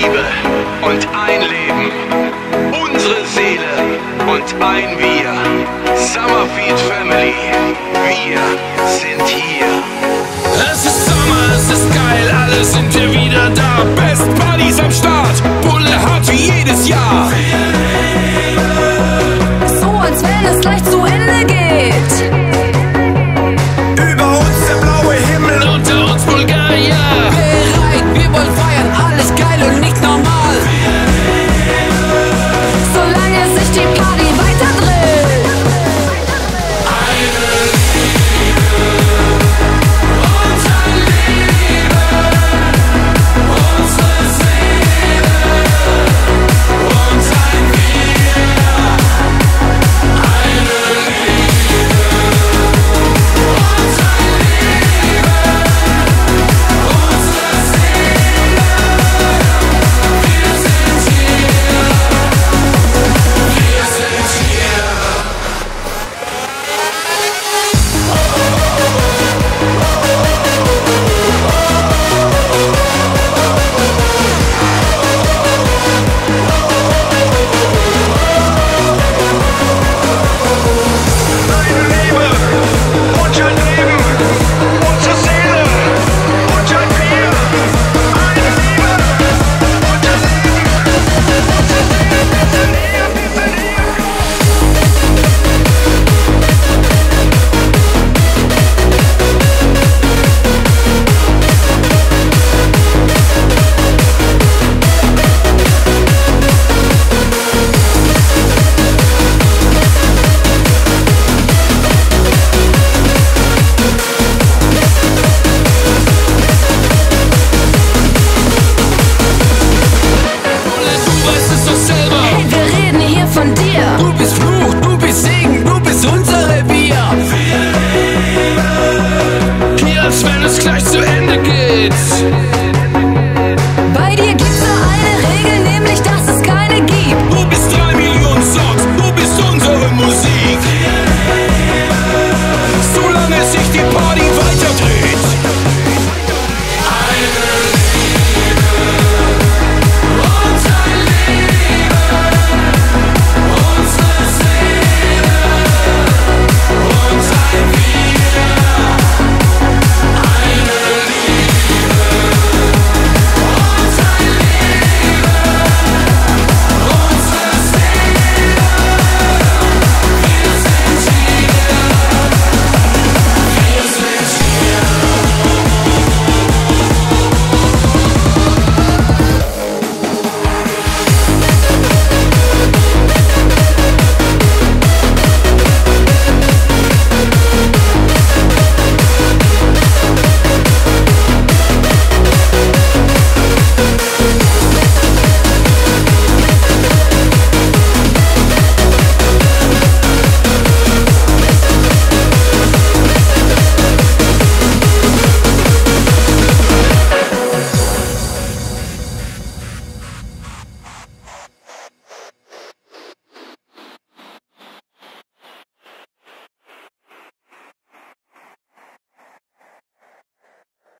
Liebe und ein Leben, unsere Seele und ein Wir. Summerfield Family, wir sind hier. Es ist Sommer, es ist geil, alle sind wir wieder da. Best Buddies am Start, Bulle hart wie jedes Jahr. So als wenn es gleich zu Ende geht. Über uns der blaue Himmel, unter uns Bulgarien. Bereit, wir wollen feiern, alles geil und nicht normal. Solange sich die Party weiter dreht. Eine Liebe und ein Leben, unsere Seele und ein Wir. Eine Liebe und ein Leben, unsere Seele. Wir sind hier, wir sind hier. Eine Liebe und ein Leben, unsere Seele und ein Wir. Eine Liebe und ein Leben, unsere Seele, wir sind hier, wir sind hier. Bulle, du weißt es doch selber. Hey, wir reden hier von dir. Du bist Fluch, du bist Segen, du bist unser Revier. Hier, als wenn es gleich zu Ende geht.